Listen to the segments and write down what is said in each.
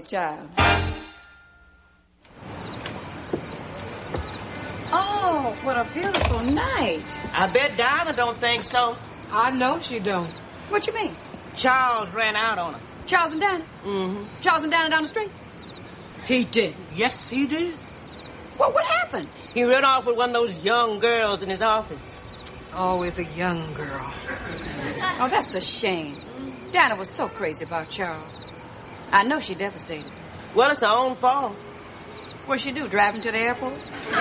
Daddy's child. Oh, what a beautiful night. I bet Dinah don't think so. I know she don't. What you mean? Charles ran out on her. Charles and Dinah? Mm-hmm. Charles and Dinah down the street? He did. Yes, he did. Well, what happened? He ran off with one of those young girls in his office. It's always a young girl. Oh, that's a shame. Dinah was so crazy about Charles. I know she devastated. Well, it's her own fault. What'd she do, drive him to the airport?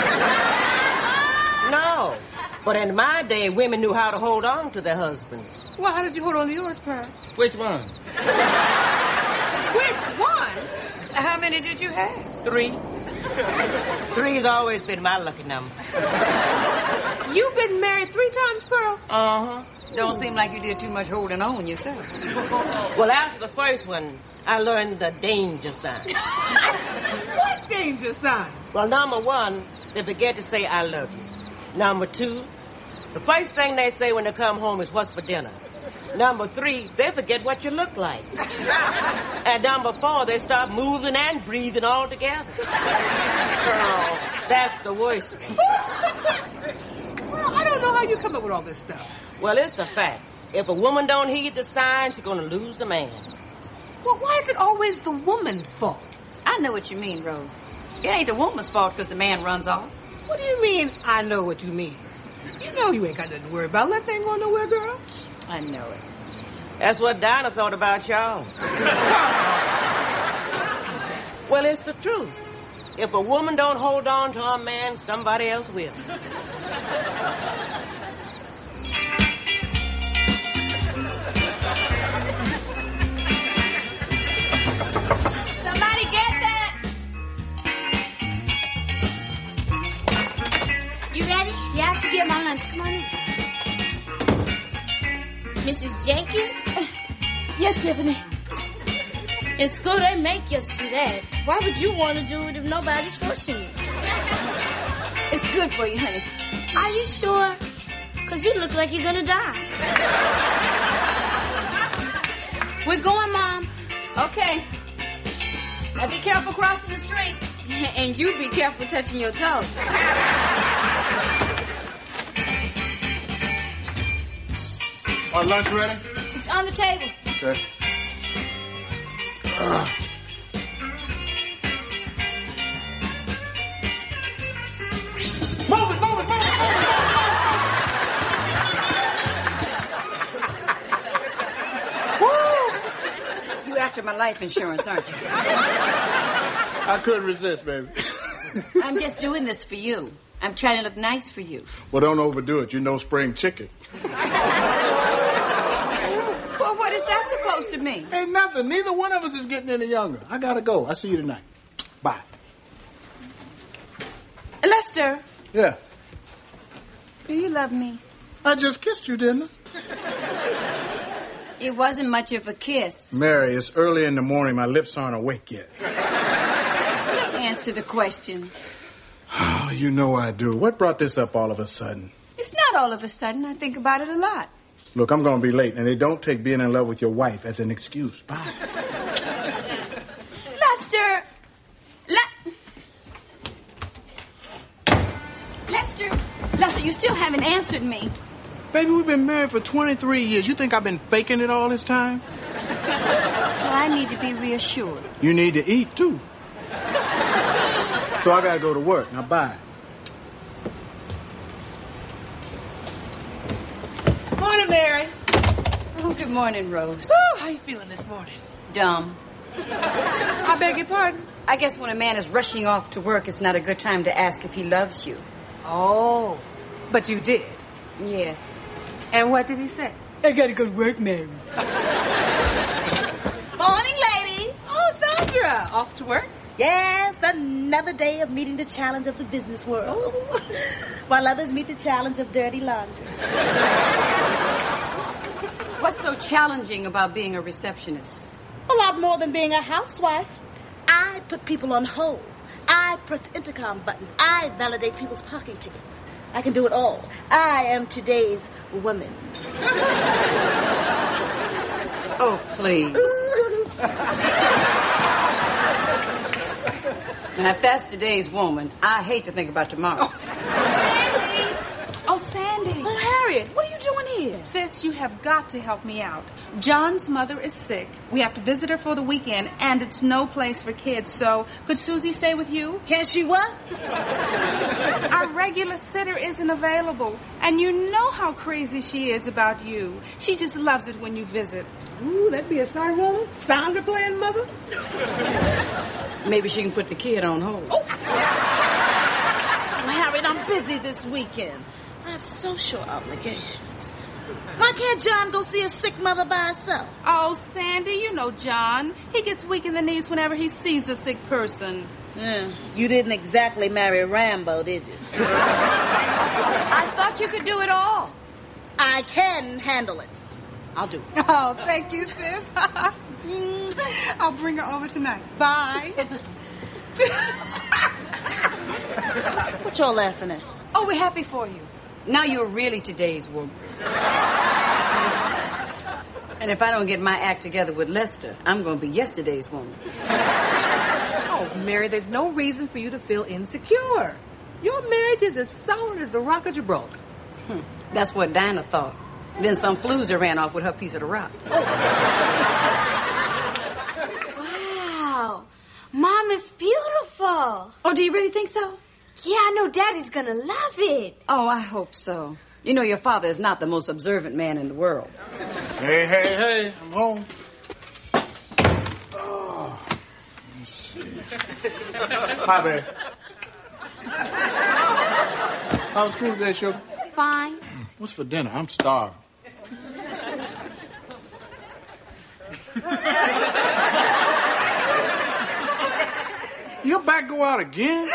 No. But in my day, women knew how to hold on to their husbands. Well, how did you hold on to yours, Pearl? Which one? Which one? How many did you have? 3. 3's always been my lucky number. You've been married 3 times, Pearl? Uh-huh. Don't seem like you did too much holding on yourself. Well, after the first one, I learned the danger sign. What danger sign? Well, number 1, they forget to say I love you. Number 2, the first thing they say when they come home is what's for dinner. Number 3, they forget what you look like. And number 4, they start moving and breathing all together. Oh, that's the worst one. Well, I don't know how you come up with all this stuff. Well, it's a fact. If a woman don't heed the signs, she's gonna lose the man. Well, why is it always the woman's fault? I know what you mean, Rose. It ain't the woman's fault because the man runs off. What do you mean, I know what you mean? You know you ain't got nothing to worry about. Les ain't going nowhere, girl. I know it. That's what Dinah thought about y'all. Well, it's the truth. If a woman don't hold on to her man, somebody else will. Somebody get that! You ready? You have to get my lunch. Come on in. Mrs. Jenkins? Yes, Tiffany. In school, they make us do that. Why would you want to do it if nobody's forcing you? It's good for you, honey. Are you sure? Because you look like you're going to die. We're going, Mom. Okay. Now be careful crossing the street. And you be careful touching your toes. Are lunch ready? It's on the table. Okay. Move it! You after my life insurance, aren't you? I couldn't resist, baby. I'm just doing this for you. I'm trying to look nice for you. Well, don't overdo it. You know spring chicken. Well, what is that supposed to mean? Ain't nothing. Neither one of us is getting any younger. I gotta go. I'll see you tonight. Bye. Lester, Yeah. do you love me? I just kissed you, didn't It wasn't much of a kiss. I? Mary, it's early in the morning. My lips aren't awake yet. Just answer the question. Oh, you know I do. What brought this up all of a sudden? It's not all of a sudden. I think about it a lot. Look, I'm going to be late, and they don't take being in love with your wife as an excuse. Bye. Lester! Lester, you still haven't answered me. Baby, we've been married for 23 years. You think I've been faking it all this time? Well, I need to be reassured. You need to eat, too. So I got to go to work. Now, bye. Morning, Mary. Oh, good morning, Rose. Woo, how you feeling this morning? Dumb. I beg your pardon? I guess when a man is rushing off to work, it's not a good time to ask if he loves you. Oh, but you did. Yes. And what did he say? I gotta go to work, Mary. Morning, ladies. Oh, Sandra. Off to work? Yes, another day of meeting the challenge of the business world. While others meet the challenge of dirty laundry. What's so challenging about being a receptionist? A lot more than being a housewife. I put people on hold. I press intercom buttons. I validate people's parking tickets. I can do it all. I am today's woman. Oh, please. Now, if that's today's woman, I hate to think about tomorrow. Oh, Sandy. Oh, Harriet, what are you doing here? Sis, you have got to help me out. John's mother is sick. We have to visit her for the weekend, and it's no place for kids, so could Susie stay with you? Can she what? Our regular sitter isn't available, and you know how crazy she is about you. She just loves it when you visit. Ooh, that'd be a sorry woman. Sandra playing mother. Maybe she can put the kid on hold. Well, Harriet, I'm busy this weekend. I have social obligations. Why can't John go see his sick mother by herself? Oh, Sandy, you know John. He gets weak in the knees whenever he sees a sick person. Yeah, you didn't exactly marry Rambo, did you? I thought you could do it all. I can handle it. I'll do it. Oh, thank you, sis. I'll bring her over tonight. Bye. What y'all laughing at? Oh, we're happy for you. Now you're really today's woman. And if I don't get my act together with Lester, I'm going to be yesterday's woman. Oh, Mary, there's no reason for you to feel insecure. Your marriage is as solid as the Rock of Gibraltar. That's what Dinah thought. Then some floozer ran off with her piece of the rock. Wow. Mom is beautiful. Oh, do you really think so? Yeah, I know Daddy's gonna love it. Oh, I hope so. You know your father is not the most observant man in the world. Hey, I'm home. Oh, let's see. Hi, babe. How was school today, sugar? Fine. What's for dinner? I'm starving. Your back go out again?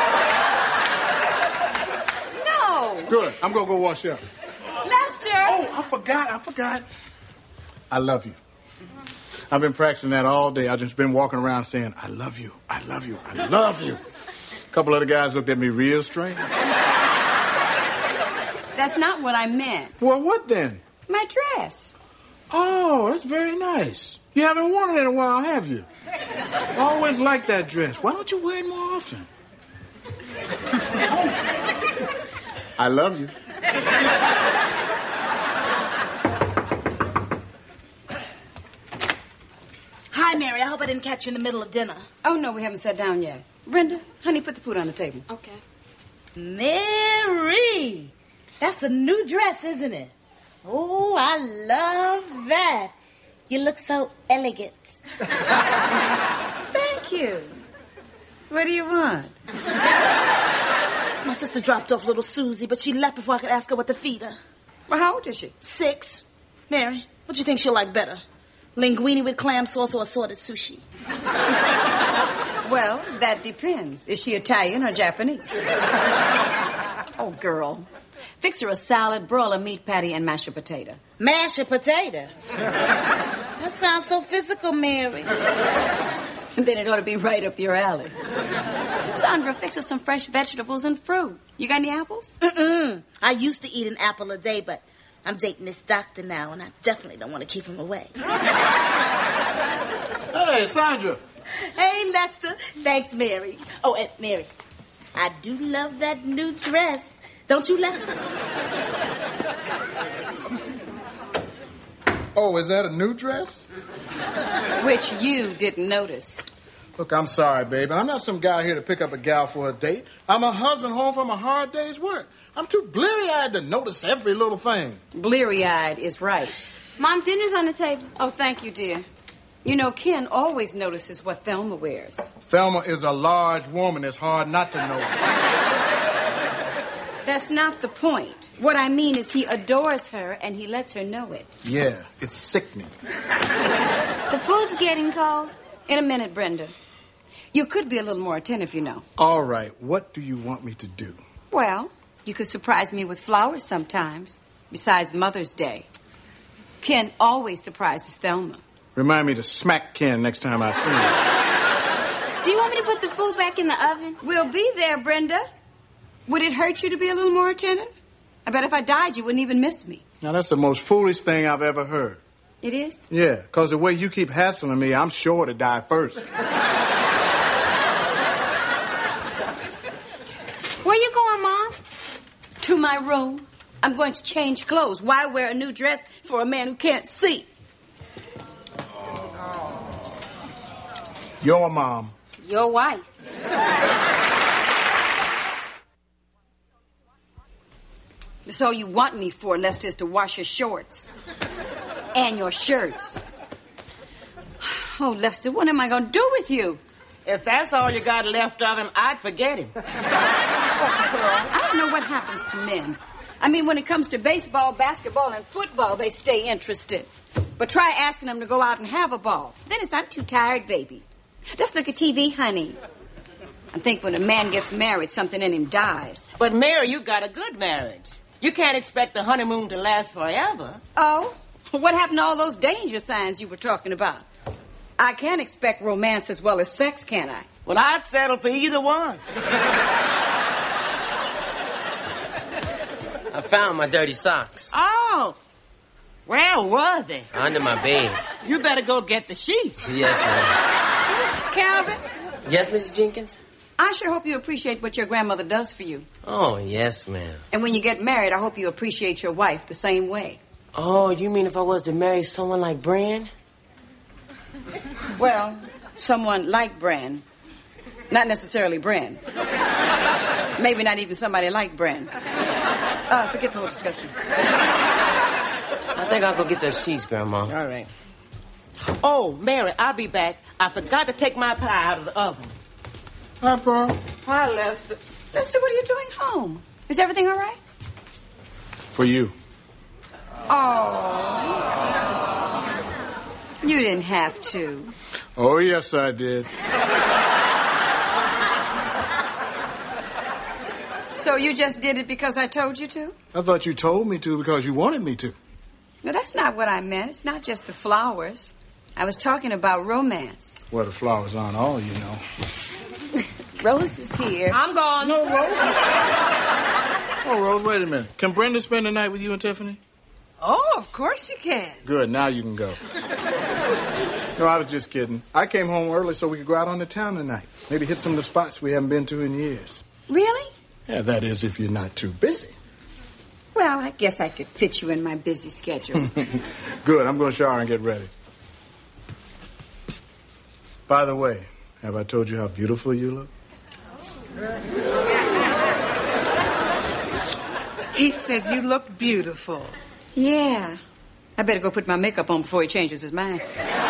No. Good. I'm going to go wash up. Lester. Oh, I forgot. I love you. I've been practicing that all day. I've just been walking around saying, I love you. I love you. I love you. A couple other guys looked at me real strange. That's not what I meant. Well, what then? My dress. Oh, that's very nice. You haven't worn it in a while, have you? I always liked that dress. Why don't you wear it more often? I love you. Hi, Mary. I hope I didn't catch you in the middle of dinner. Oh, no, we haven't sat down yet. Brenda, honey, put the food on the table. Okay. Mary, that's a new dress, isn't it? Oh, I love that. You look so elegant. Thank you. What do you want? My sister dropped off little Susie, but she left before I could ask her what to feed her. Well, how old is she? 6. Mary, what do you think she'll like better? Linguine with clam sauce or assorted sushi? Well, that depends. Is she Italian or Japanese? Oh, girl. Fix her a salad, broil a meat patty, and mashed potato. Mashed potato? That sounds so physical, Mary. Then it ought to be right up your alley. Sandra, fix us some fresh vegetables and fruit. You got any apples? I used to eat an apple a day, but I'm dating this doctor now, and I definitely don't want to keep him away. Hey, Sandra. Hey, Lester. Thanks, Mary. Oh, and Mary, I do love that new dress. Don't you, Lester? Oh, is that a new dress? Which you didn't notice. Look, I'm sorry, baby. I'm not some guy here to pick up a gal for a date. I'm a husband home from a hard day's work. I'm too bleary-eyed to notice every little thing. Bleary-eyed is right. Mom, dinner's on the table. Oh, thank you, dear. You know, Ken always notices what Thelma wears. Thelma is a large woman. It's hard not to notice. That's not the point. What I mean is he adores her and he lets her know it. Yeah, it's sickening. The food's getting cold. In a minute, Brenda. You could be a little more attentive, you know. All right, what do you want me to do? Well, you could surprise me with flowers sometimes, besides Mother's Day. Ken always surprises Thelma. Remind me to smack Ken next time I see him. Do you want me to put the food back in the oven? We'll be there, Brenda. Would it hurt you to be a little more attentive? I bet if I died, you wouldn't even miss me. Now, that's the most foolish thing I've ever heard. It is? Yeah, because the way you keep hassling me, I'm sure to die first. my room. I'm going to change clothes. Why wear a new dress for a man who can't see? Your mom. Your wife. That's all you want me for, Lester, is to wash your shorts. And your shirts. Oh, Lester, what am I going to do with you? If that's all you got left of him, I'd forget him. I don't know what happens to men. I mean, when it comes to baseball, basketball, and football, they stay interested. But try asking them to go out and have a ball. Then it's, I'm too tired, baby. Let's look at TV, honey. I think when a man gets married, something in him dies. But, Mary, you got a good marriage. You can't expect the honeymoon to last forever. Oh? What happened to all those danger signs you were talking about? I can't expect romance as well as sex, can I? Well, I'd settle for either one. I found my dirty socks. Oh. Where were they? Under my bed. You better go get the sheets. Yes, ma'am. Calvin? Yes, Mrs. Jenkins? I sure hope you appreciate what your grandmother does for you. Oh, yes, ma'am. And when you get married, I hope you appreciate your wife the same way. Oh, you mean if I was to marry someone like Bran? Well, someone like Bran. Not necessarily Bran. Maybe not even somebody like Bran. Forget the whole discussion. I think I'll go get those sheets, Grandma. All right. Oh, Mary, I'll be back. I forgot to take my pie out of the oven. Hi, Pearl. Hi, Lester. Lester, what are you doing home? Is everything all right? For you. Oh. You didn't have to. Oh, yes, I did. So you just did it because I told you to? I thought you told me to because you wanted me to. No, that's not what I meant. It's not just the flowers. I was talking about romance. Well, the flowers aren't all, you know. Rose is here. I'm gone. No, Rose. Oh, Rose, wait a minute. Can Brenda spend the night with you and Tiffany? Oh, of course you can. Good, now you can go. No, I was just kidding. I came home early so we could go out on the town tonight. Maybe hit some of the spots we haven't been to in years. Really? Yeah, that is if you're not too busy. Well, I guess I could fit you in my busy schedule. Good, I'm going to shower and get ready. By the way, have I told you how beautiful you look? He said you look beautiful. Yeah. I better go put my makeup on before he changes his mind.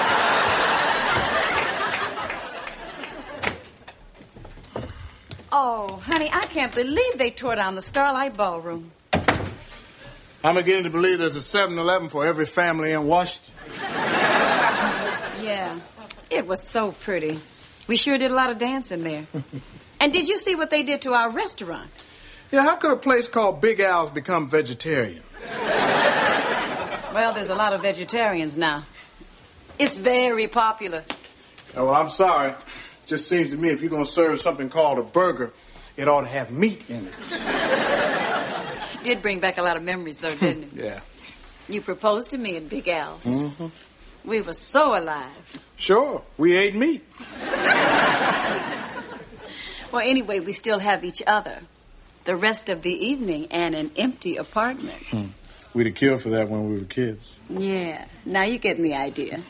Oh, honey, I can't believe they tore down the Starlight Ballroom. I'm beginning to believe there's a 7-Eleven for every family in Washington. Yeah. It was so pretty. We sure did a lot of dancing there. And did you see what they did to our restaurant? Yeah, how could a place called Big Al's become vegetarian? Well, there's a lot of vegetarians now. It's very popular. Oh, well, I'm sorry. Just seems to me if you're going to serve something called a burger, it ought to have meat in it. Did bring back a lot of memories, though, didn't it? Yeah. You proposed to me at Big Al's. Mm-hmm. We were so alive. Sure, we ate meat. Well, anyway, we still have each other. The rest of the evening and an empty apartment. We'd have killed for that when we were kids. Yeah, now you're getting the idea.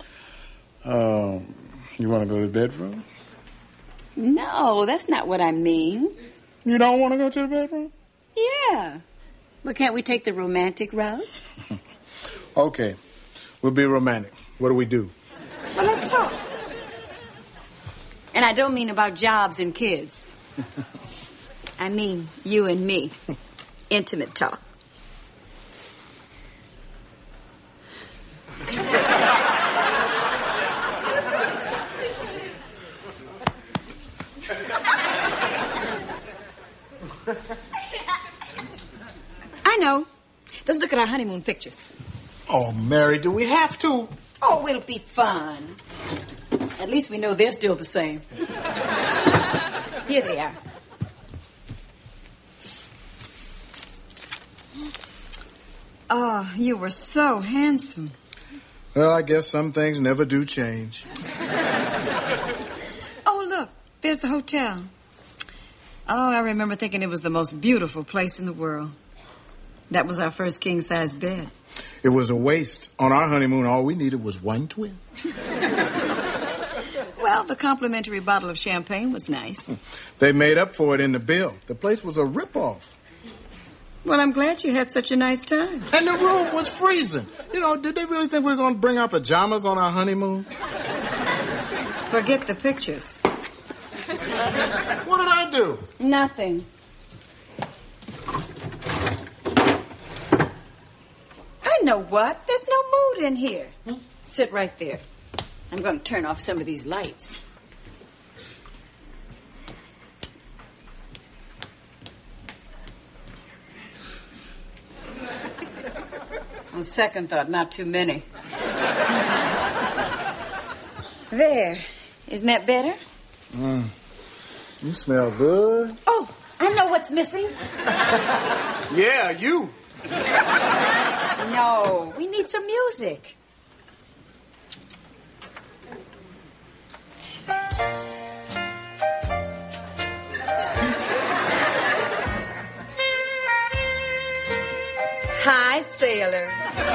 You want to go to the bedroom? No, that's not what I mean. You don't want to go to the bedroom? Yeah. Well, can't we take the romantic route? Okay. We'll be romantic. What do we do? Well, let's talk. And I don't mean about jobs and kids. I mean you and me. Intimate talk. I know. Let's look at our honeymoon pictures. Oh, Mary, do we have to? Oh, it'll be fun. At least we know they're still the same. Here they are. Oh, you were so handsome. Well, I guess some things never do change. Oh, look. There's the hotel. Oh, I remember thinking it was the most beautiful place in the world. That was our first king-size bed. It was a waste. On our honeymoon, all we needed was one twin. Well, the complimentary bottle of champagne was nice. They made up for it in the bill. The place was a ripoff. Well, I'm glad you had such a nice time. And the room was freezing. You know, did they really think we were going to bring our pajamas on our honeymoon? Forget the pictures. What did I do? Nothing. I know what. There's no mood in here. Sit right there. I'm going to turn off some of these lights. On second thought, not too many. There. Isn't that better? You smell good. Oh, I know what's missing. Yeah, you. No, we need some music. Hi, sailor.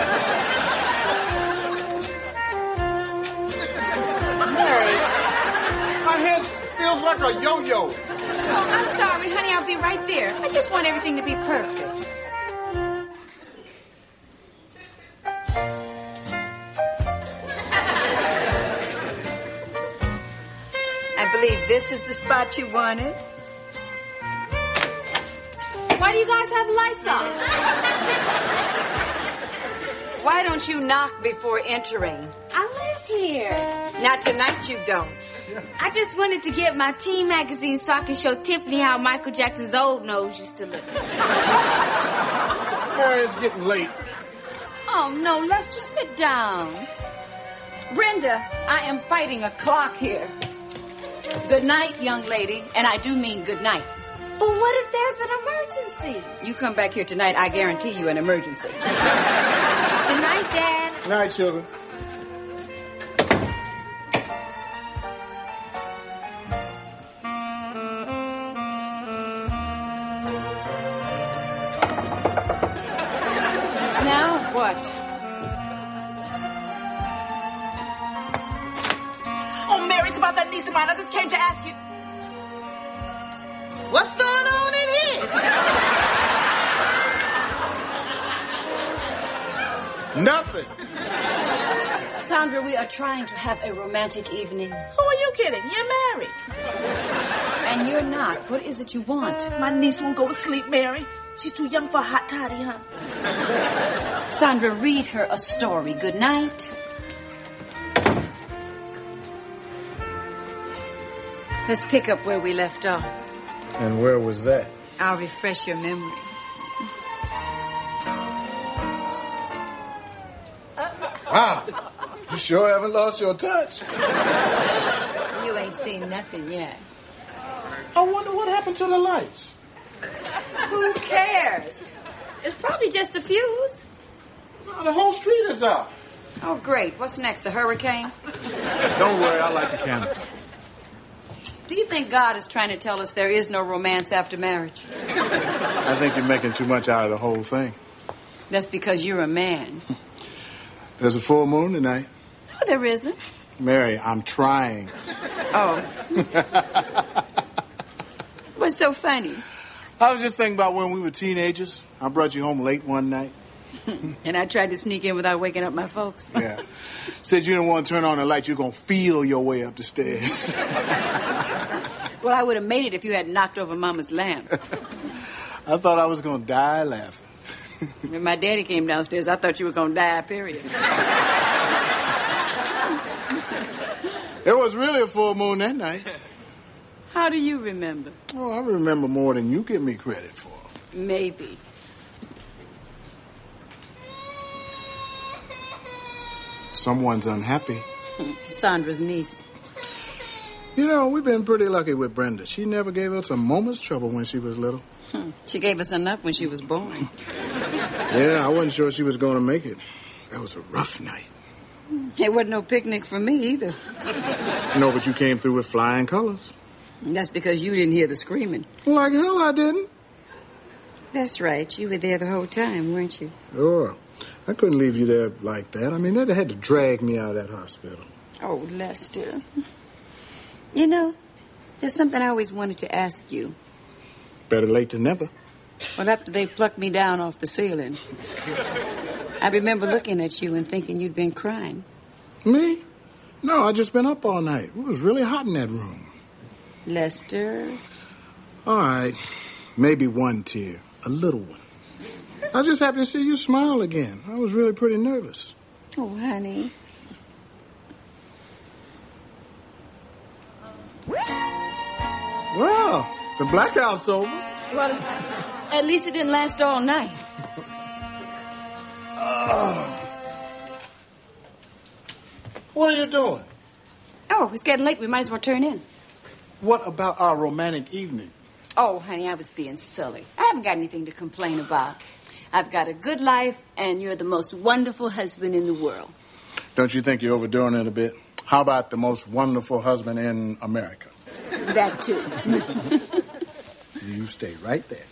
Mary, my head feels like a yo-yo. Oh, I'm sorry, honey. I'll be right there. I just want everything to be perfect. I believe this is the spot you wanted. Why do you guys have lights on? Why don't you knock before entering? I live here. Not tonight, you don't. I just wanted to get my teen magazine so I can show Tiffany how Michael Jackson's old nose used to look. Mary, it's getting late. Oh, no, Lester, sit down. Brenda, I am fighting a clock here. Good night, young lady, and I do mean good night. But what if there's an emergency? You come back here tonight, I guarantee you an emergency. Good night, Dad. Night, sugar. Now what? Oh, Mary, it's about that niece of mine. I just came to ask you. What's going on in here? Nothing. Sandra, we are trying to have a romantic evening. Who are you kidding? You're married. And you're not. What is it you want? My niece won't go to sleep, Mary. She's too young for a hot toddy, huh? Sandra, read her a story. Good night. Let's pick up where we left off. And where was that? I'll refresh your memory. Wow. You sure haven't lost your touch. You ain't seen nothing yet. I wonder what happened to the lights. Who cares? It's probably just a fuse. No, the whole street is out. Oh, great. What's next, a hurricane? Don't worry, I like the candle. Do you think God is trying to tell us there is no romance after marriage? I think you're making too much out of the whole thing. That's because you're a man. There's a full moon tonight. No, there isn't. Mary, I'm trying. Oh. What's so funny? I was just thinking about when we were teenagers. I brought you home late one night. And I tried to sneak in without waking up my folks. Yeah. Said you didn't want to turn on the light. You're going to feel your way up the stairs. Well, I would have made it if you hadn't knocked over Mama's lamp. I thought I was going to die laughing. When my daddy came downstairs, I thought you were going to die, period. It was really a full moon that night. How do you remember? Oh, I remember more than you give me credit for. Maybe. Someone's unhappy. Sandra's niece. You know, we've been pretty lucky with Brenda. She never gave us a moment's trouble when she was little. She gave us enough when she was born. Yeah, I wasn't sure she was going to make it. That was a rough night. It wasn't no picnic for me either. No, but you came through with flying colors. And that's because you didn't hear the screaming. Like hell I didn't. That's right. You were there the whole time, weren't you? Sure. I couldn't leave you there like that. I mean, they'd have had to drag me out of that hospital. Oh, Lester. You know, there's something I always wanted to ask you. Better late than never. Well, after they plucked me down off the ceiling, I remember looking at you and thinking you'd been crying. Me? No, I just been up all night. It was really hot in that room. Lester? All right. Maybe one tear. A little one. I just happened to see you smile again. I was really pretty nervous. Oh, honey. Well, the blackout's over. Well, at least it didn't last all night. What are you doing? Oh, it's getting late. We might as well turn in. What about our romantic evening? Oh, honey, I was being silly. I haven't got anything to complain about. I've got a good life, and you're the most wonderful husband in the world. Don't you think you're overdoing it a bit? How about the most wonderful husband in America? That, too. You stay right there.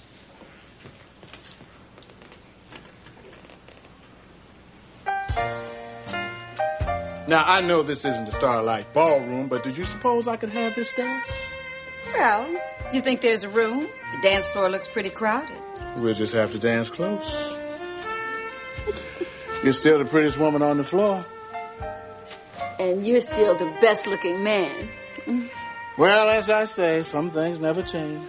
Now, I know this isn't the Starlight Ballroom, but did you suppose I could have this dance? Well, do you think there's a room? The dance floor looks pretty crowded. We'll just have to dance close. You're still the prettiest woman on the floor. And you're still the best-looking man. Well, as I say, some things never change.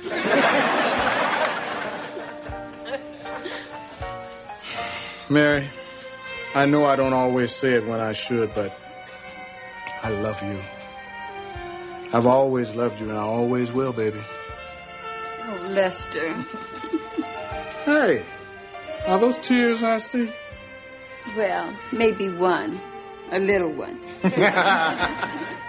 Mary, I know I don't always say it when I should, but I love you. I've always loved you, and I always will, baby. Oh, Lester. Hey, are those tears I see? Well, maybe one. A little one.